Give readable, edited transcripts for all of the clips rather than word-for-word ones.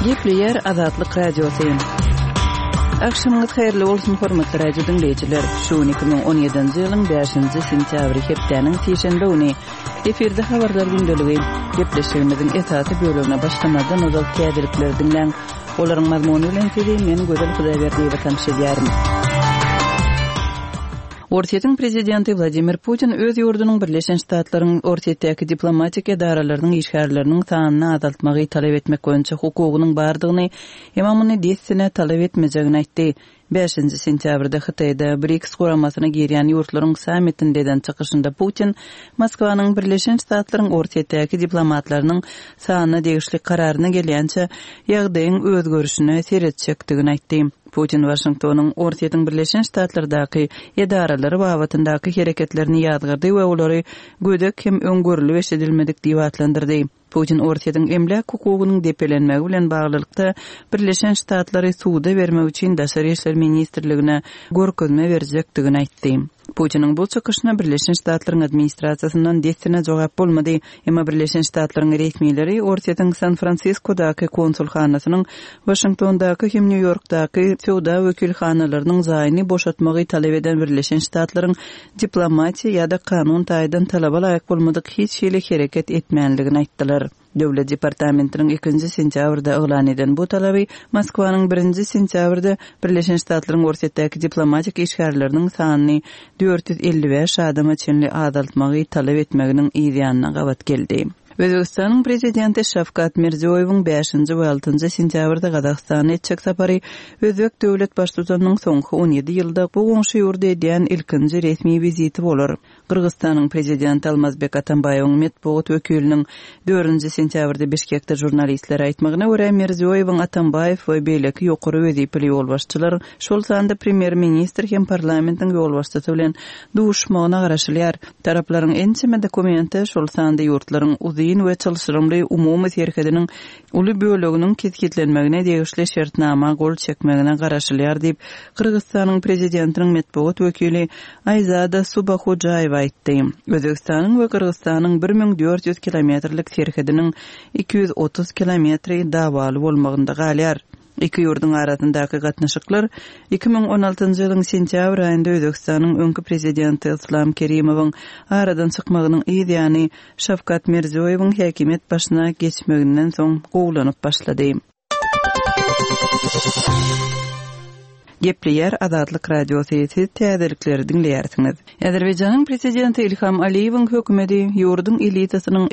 Gepleyer Azatlyk Radiosyň. Akşamyňyz haýyrly bolsun hormatly radio dinleýijiler. Şu 2017-nji ýylyň 5-nji sentýabry hepdeniň şeýşembe güni eferde habarlar gündəligi gepleşigimiziň esasy bölümine başlamadan ozal täzelikler dinleň. Olaryň mazmuny bilen men Gözel Hudaýberdiýew tanışýarym. Ortiýetiň prezidenti Vladimir Putin öz ýurdunyň Birleşen Ştatlaryň ortiýetdäki diplomatik edaralarynyň işgärlerini sanyny azaltmagy talap etmek boýunça hukugynyň bardygyny hemamyny desine talap etmejegini aýtdy. 5-nji sentýabrda Hytaýda BRICS guramasyna girýän ýurtlaryň sammitindeden çykyşynda Putin Moskwanyň Birleşen Ştatlaryň ortiýetdäki diplomatlarynyň sanyny degişlik kararyna gelýänçe ýagdaýyň özgörüşine seretjekdigini aýtdy. Putin Washingtonyň ortiýetiň Birleşen Ştatlardaky edaralary babatyndaky hereketlerini ýadgyrdy we olary gödek hem öňgörüli eşidilmedik diýip atlandyrdy. Putin ortiýetiň emlak hukugynyň depelenmegi bilen baglykda Birleşen Ştatlary suwda bermek üçin Daşary işler ministrligine görkezme berjekdigini aýtdy. Putiniň bu çykyşyna Birleşen Ştatlaryň administrasiýasyndan desine jogap bolmady. Emma Birleşen Ştatlaryň resmiýetleri ortiýetiň San Franciscodaky konsulxanasynyň Washingtondaky hem New Yorkdaky sowda wekilhanalarynyň zaýyny boşatmagy talap eden Birleşen Ştatlaryň diplomatiýa ýa-da kanun taýdan talaba laýyk bolmadyk hiç şeýle hereket etmänligini aýtdylar. Döwlet departamentiniň 2-nji sentýabrda eglan eden bu talaby Moskwanyň 1-nji sentýabrda Birleşen Ştatlaryň ortiýetdäki diplomatik işgärleriniň sanyny 455 adama çenli azaltmagy talap etmeginiň ýa-da gabat geldi. Özbekistanyň prezidenti Şavkat Mirziýowyň 5-nji we 6-njy sentýabrda Gazagstana etjek sapary Özbek döwlet başçysynyň soňky 17 ýylda bu goňşy ýurda edýän ilkinji resmi viziti bolar. Kırgızstanyň prezidenti Almazbek Atambaýewiň medeniýet wekiliniň 4-nji sentýabrda Bişkekde jurnalistler aýtmagyna görä Mirziýowyň Atambaýew we beýleki ýokary wezipli ýolbaşçylar şol sanda premier ministr hem parlamentiň ýolbaşçysy bilen duşmagyna garaşylýar. Taraplaryň ençeme dokumenti şol sanda ýurtlaryň uzyň we çalyşyrymly umumy serkediniň uly böleginiň ketgetlenmegine degişli şertnama gol çekmegine garaşylýar diýip Kırgızstanyň prezidentiniň medeniýet wekili Ayzada Subahojaýew aýtdy. Özbekistanyň we Kırgızstanyň 1400 kilometrlik serkediniň 230 kilometri dawaly bolmagynda galýar. İki ýurduň arasyndaky gatnaşyklar 2016-njy ýylyň sentýabr aýynda Özbekistanyň öňkü prezidenti Islom Kerimowyň aradan çykmagynyň ýa-da Şavkat Mirziýowyň häkimet başyna geçmeginden soň gowlanyp başlady. Gepleyer Azatlyk Radiosyny täzelikleri dinleýärsiňiz. Azerbaýjanyň prezidenti Ilham Aliýewiň hökümeti ýurdun elitasynyň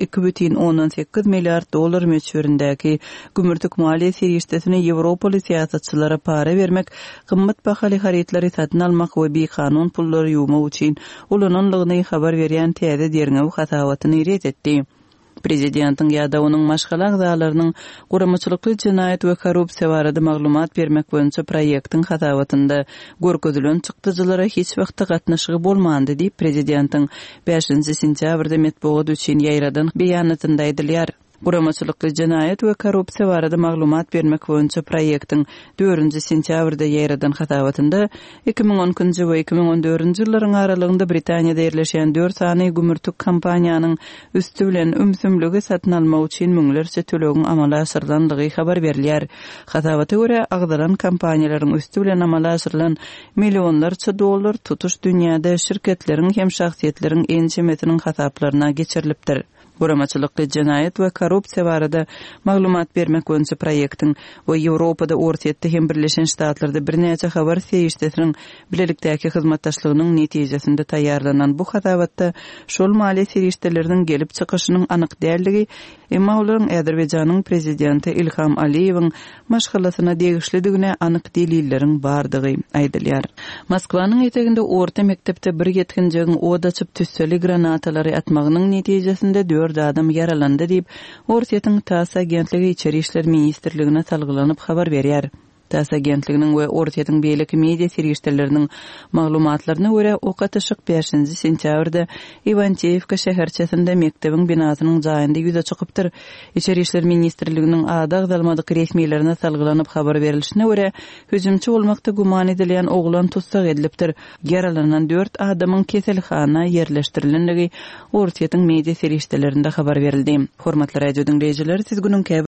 2,18 milliard dollar meçhurindäki gümürtük maliýe serýeşdesine Ýewropaly siýasatçylara para bermek, gymmat bahaly harytlary satyn almak we bekanun pullary ýuwmak üçin ulananlygyny habar berýän täze derňew hatawatyny ret etdi. Prezidentiň ýa-da onuň maşgala agzalarynyň guramaçylykly jinayet we korrupsiýa barada maglumat bermek boýunça proýektiň hatawatynda görkezilen çykdyjylara hiç wagtda gatnaşygy bolmandy diýip prezidentiň 5-nji sentýabrda medeniýet üçin ýaýradan beýanatynda aýdylýar. Guramaçylykly jinayet we korrupsiýa barada maglumat bermek boýunça proýektiň 4-nji sentýabrda ýaýradan hatawatynda 2010-njy we 2014-nji ýyllaryň aralygynda Britaniýada ýerleşen 4 sany gümürtük kompaniýanyň üstü bilen ümsümligi satyn almak üçin müňlerçe tölegiň amala asyrlandygy habar berilýär. Hatawaty görä agdalan kompaniýalaryň üstü bilen amala asyrylan millionlarça dollar tutuş dünýäde şirketleriň hem şahsiýetleriň ençemetiniň hasaplaryna geçirilipdir. Guramaçylykly jinayet we korrupsiýa barada maglumat bermek boýunça proýektiň we Ýewropada ortiýetde hem Birleşen Ştatlarda birnäçe habar serýeşdesiniň bilelikdäki hyzmatdaşlygynyň netijesinde taýýarlanan bu hatawatda şol maliýe serýeşdeleriniň gelip çykyşynyň anyk dälligi, emma olaryň Azerbaýjanyň prezidenti Ilham Aliýewiň maşgalasyna degişlidigine anyk delilleriň bardygy aýdylýar. Moskwanyň eteginde orta mektepde bir ýetkinjigiň oda açyp tüsseli granatalary atmagynyň netijesinde 4 adam yaralandy diýip ortiýetiň TASS agentligi içeri işler ministrligine salgylanyp habar berýär. TASS agentliginiň we ortiýetiň beýleki media serýeşdeleriniň maglumatlaryna görä okatyşyk 5-nji sentýabrda Ivantiyevka şäherçesinde mektebiň binasynyň jaýynda ýüze çykypdyr. İçeri işler ministrliginiň adag dalmadyk resmiýetlerine salgylanyp habar berilişine görä hüjümçi bolmakda guman edilen oglan tutsak edilipdir. Yaralanan 4 adamyň keselhana ýerleşdirilendigi ortiýetiň media serýeşdelerinde habar berildi. Hormatly radio dinleýijiler, siz günüň